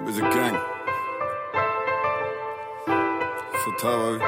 is a gang. Fatalo.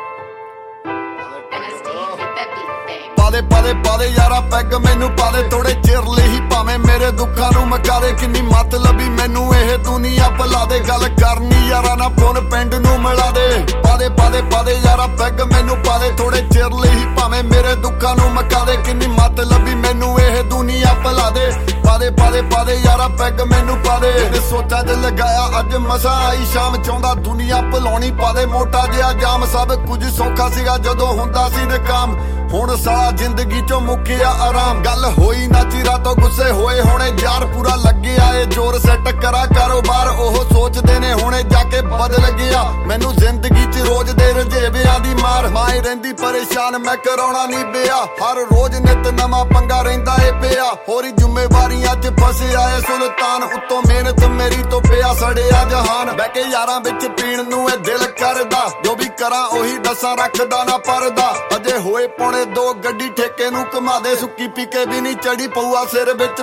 ਪਾਦੇ ਯਾਰਾ peg ਮੈਨੂੰ ਪਾਦੇ ਥੋੜੇ ਚਿਰ ਲਈ ਭਾਵੇਂ ਮੇਰੇ ਦੁੱਖਾਂ ਨੂੰ ਮਕਾ ਦੇ ਕਿੰਨੀ ਮਤਲਬੀ ਮੈਨੂੰ ਇਹ ਦੁਨੀਆ ਭੁਲਾ ਦੇ ਗੱਲ ਕਰਨੀ ਯਾਰਾ ਨਾ ਫੋਨ ਪਿੰਡ ਨੂੰ ਮਿਲਾ ਦੇ ਪਾਦੇ ਯਾਰਾ ਪੈਗ ਮੈਨੂੰ ਪਾਦੇ ਥੋੜੇ ਚਿਰ ਲਈ ਭਾਵੇਂ ਮੇਰੇ ਦੁੱਖਾਂ ਨੂੰ ਮਕਾ ਦੇ ਕਿੰਨੀ ਮਤਲਬੀ ਮੈਨੂੰ ਇਹ ਦੁਨੀਆ ਭੁਲਾ ਦੇ ਪਾਦੇ ਯਾਰਾ ਪੈਗ ਮੈਨੂੰ ਪਾਦੇ ਤੇ ਸੋਚਾਂ 'ਚ ਲਗਾਇਆ ਅੱਜ ਮਸਾ ਆਈ ਸ਼ਾਮ ਚਾਹੁੰਦਾ ਦੁਨੀਆ ਭੁਲਾਉਣੀ ਪਾਦੇ ਮੋਟਾ ਜਿਹਾ ਜਾਮ ਸਭ ਕੁਝ ਸੌਖਾ ਸੀਗਾ ਜਦੋਂ ਹੁੰਦਾ ਸੀ ਨਕਾਮ ਹੁਣ ਸਾਲਾ ਜ਼ਿੰਦਗੀ ਚੋਂ ਮੁੱਕਿਆ ਆਰਾਮ ਗੱਲ ਹੋਈ ਨਾ ਚਿਰਾਂ ਤੋਂ ਗੁੱਸੇ ਹੋਏ ਹੁਣੇ ਯਾਰ ਪੂਰਾ ਲੱਗਿਆ ਏ ਜ਼ੋਰ ਸੈੱਟ ਕਰਾ ਕਾਰੋਬਾਰ ਉਹ ਸੋਚਦੇ ਨੇ ਹੁਣੇ ਜਾ ਕੇ ਬਦਲ ਗਿਆ ਮੈਨੂੰ ਜ਼ਿੰਦਗੀ 'ਚ ਰੋਜ਼ ਦੇ ਰਜੇਵਿਆਂ ਦੀ ਮਾਰ ਮਾਏ ਰਹਿੰਦੀ ਪਰੇਸ਼ਾਨ ਮੈਂ ਕਰਾਉਣਾ ਨਹੀਂ ਬਿਆ ਹਰ ਰੋਜ਼ ਨਿਤ ਨਵਾਂ ਪੰਗਾ ਰਹਿੰਦਾ ਏ ਪਿਆ ਹੋਰੀ ਜ਼ਿੰਮੇਵਾਰੀਆਂ 'ਚ ਫਸਿਆ ਏ ਸੁਲਤਾਨ ਉੱਤੋਂ ਮਿਹਨਤ ਮੇਰੀ ਤੋਂ ਪਿਆ ਸੜਿਆ ਜਹਾਨ ਬਹਿ ਕੇ ਯਾਰਾਂ ਵਿੱਚ ਪੀਣ ਨੂੰ ਇਹ ਦਿਲ ਕਰਦਾ ਜੋ ਵੀ ਕਰਾਂ ਉਹੀ ਦੱਸਾਂ ਰੱਖਦਾ ਨਾ ਪਰਦਾ ਅਜੇ ਹੋਏ ਪੌਣੇ ਦੋ ਗੱਡੀ ਠੇਕੇ ਨੂੰ ਘੁਮਾ ਦੇ ਸੁੱਕੀ ਪੀ ਕੇ ਵੀ ਨਹੀਂ ਚੜੀ ਪਊਆ ਸਿਰ ਵਿੱਚ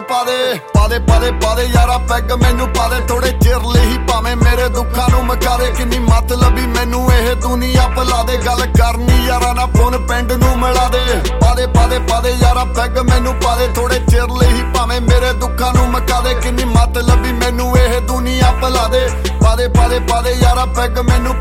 ਪਾਦੇ ਯਾਰਾ ਪੈਗ ਮੈਨੂੰ ਪਾਦੇ ਥੋੜੇ ਚਿਰ ਲਈ ਭਾਵੇਂ ਮੇਰੇ ਦੁੱਖਾਂ ਨੂੰ ਮਕਾ ਦੇ ਕਿੰਨੀ ਮਤਲਬੀ ਮੈਨੂੰ ਇਹ ਦੁਨੀਆ ਭੁਲਾ ਦੇ ਗੱਲ ਕਰਨੀ ਯਾਰਾ ਨਾ ਫੋਨ ਪਿੰਡ ਨੂੰ ਮਿਲਾ ਦੇ ਪਾਦੇ ਯਾਰਾ ਪੈਗ ਮੈਨੂੰ ਪਾਦੇ ਥੋੜੇ ਚਿਰ ਲਈ ਭਾਵੇਂ ਮੇਰੇ ਦੁੱਖਾਂ ਨੂੰ ਮਕਾ ਦੇ ਕਿੰਨੀ ਮਤਲਬੀ ਮੈਨੂੰ ਇਹ ਦੁਨੀਆ ਭੁਲਾ ਦੇ ਪਾਦੇ ਯਾਰਾ ਪੈਗ ਮੈਨੂੰ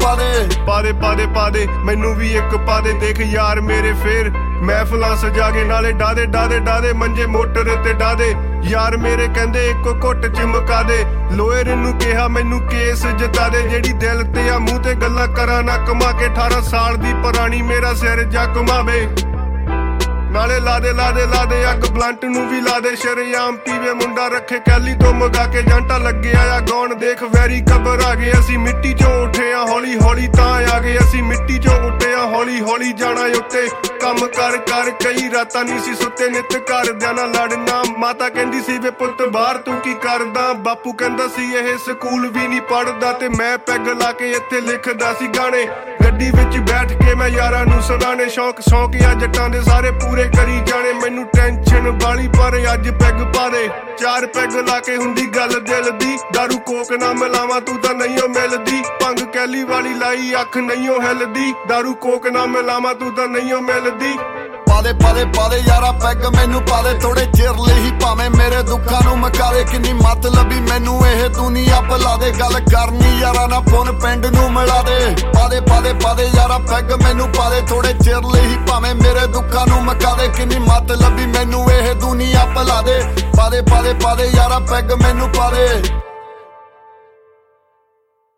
ਪਾਦੇ ਮੈਨੂੰ ਵੀ ਇੱਕ ਪਾਦੇ ਦੇਖ ਯਾਰ ਮੇਰੇ ਫੇਰ ਮਹਿਫਲਾਂ ਸਜਾ ਕੇ ਨਾਲੇ ਡਾਦੇ ਮੰਜੇ ਮੋਟਰ ਤੇ ਡਾਦੇ ਯਾਰ ਮੇਰੇ ਕਹਿੰਦੇ ਇੱਕੋ ਘੁੱਟ ਚਮਕਾ ਦੇ ਲੋਇਰ ਨੂੰ ਕਿਹਾ ਮੈਨੂੰ ਕੇਸ ਜਿਤਾ ਦੇ ਜਿਹੜੀ ਦਿਲ ਤੇ ਆ ਮੂੰਹ ਤੇ ਗੱਲਾਂ ਕਰਾਂ ਨਾ ਕਮਾ ਕੇ 18 ਸਾਲ ਦੀ ਪੁਰਾਣੀ ਮੇਰਾ ਸਿਰ ਜਾ ਘੁਮਾਵੇ ਨਾਲੇ ਲਾਦੇ ਅੱਗ ਬਲੰਟ ਨੂੰ ਵੀ ਲਾ ਦੇ ਸ਼ਰੇਆਮ ਪੀਵੇ ਮੁੰਡਾ ਰੱਖੇ ਕੈਲੀ ਤੋਂ ਮਗਾ ਕੇ ਜਾਂਟਾ ਲੱਗਿਆ ਆ ਗਾਉਣ ਦੇਖ ਵੈਰੀ ਕਬਰ ਆ ਗਏ ਅਸੀਂ ਮਿੱਟੀ ਚੋਂ ਉੱਠੇ ਆ ਹੌਲੀ ਤਾਂ ਆ ਗਏ ਅਸੀਂ ਮਿੱਟੀ ਚੋਂ ਉੱਠੇ ਆ ਹੌਲੀ ਜਾਣਾ ਉੱਤੇ ਕੰਮ ਕਰ ਕਈ ਰਾਤਾਂ ਨਹੀਂ ਸੀ ਸੁੱਤੇ ਨਿੱਤ ਘਰਦਿਆਂ ਨਾਲ ਲੜਨਾ ਮਾਤਾ ਕਹਿੰਦੀ ਸੀ ਵੇ ਪੁੱਤ ਬਾਹਰ ਤੂੰ ਕੀ ਕਰਦਾ ਬਾਪੂ ਕਹਿੰਦਾ ਸੀ ਇਹ ਸਕੂਲ ਵੀ ਨਹੀਂ ਪੜ੍ਹਦਾ ਤੇ ਮੈਂ ਪੈਗ ਲਾ ਕੇ ਇੱਥੇ ਲਿਖਦਾ ਸੀ ਗਾਣੇ ਗੱਡੀ ਵਿੱਚ ਬੈਠ ਕੇ ਮੈਂ ਯਾਰਾਂ ਨੂੰ ਸੁਣਾਣੇ ਸ਼ੌਂਕ ਆ ਜੱਟਾਂ ਦੇ ਸਾਰੇ ਪੂਰੇ ਕਰੀ ਜਾਣੇ ਮੈਨੂੰ ਟੈਨਸ਼ਨ ਵਾਲੀ ਪਰ ਅੱਜ ਪੈਗ ਪਾ ਦੇ 4 ਪੈਗ ਲਾ ਕੇ ਹੁੰਦੀ ਗੱਲ ਦਿਲ ਦੀ ਦਾਰੂ ਕੋਕ ਨਾ ਮਿਲਾਵਾਂ ਤੂੰ ਤਾਂ ਨਹੀਂ ਓ ਮਿਲਦੀ ਭੰਗ ਕੈਲੀ ਵਾਲੀ ਲਾਈ ਅੱਖ ਨਹੀਂ ਓ ਹਿੱਲਦੀ ਦਾਰੂ ਕੋਕ ਨਾ ਮਿਲਾਵਾਂ ਤੂੰ ਤਾਂ ਨਹੀਂ ਓ ਮਿਲਦੀ ਪਾਦੇ ਯਾਰਾ ਪੈਗ ਮੈਨੂੰ ਪਾਦੇ ਥੋੜੇ ਚਿਰ ਲਈ ਭਾਵੇਂ ਮੇਰੇ ਦੁੱਖਾਂ ਨੂੰ ਮਕਾ ਦੇ ਕਿੰਨੀ ਮਤਲਬੀ ਮੈਨੂੰ ਇਹ ਦੁਨੀਆ ਭੁਲਾ ਦੇ ਗੱਲ ਕਰਨੀ ਯਾਰਾ ਨਾ ਫੋਨ ਪਿੰਡ ਨੂੰ ਮਿਲਾ ਦੇ ਪਾਦੇ ਯਾਰਾ ਪੈਗ ਮੈਨੂੰ ਪਾਦੇ ਥੋੜੇ ਚਿਰ ਲਈ ਭਾਵੇਂ ਮੇਰੇ ਦੁੱਖਾਂ ਨੂੰ ਮਕਾ ਦੇ ਕਿੰਨੀ ਮਤਲਬੀ ਮੈਨੂੰ ਇਹ ਦੁਨੀਆ ਭੁਲਾ ਦੇ ਪਾਦੇ ਯਾਰਾ ਪੈਗ ਮੈਨੂੰ ਪਾਦੇ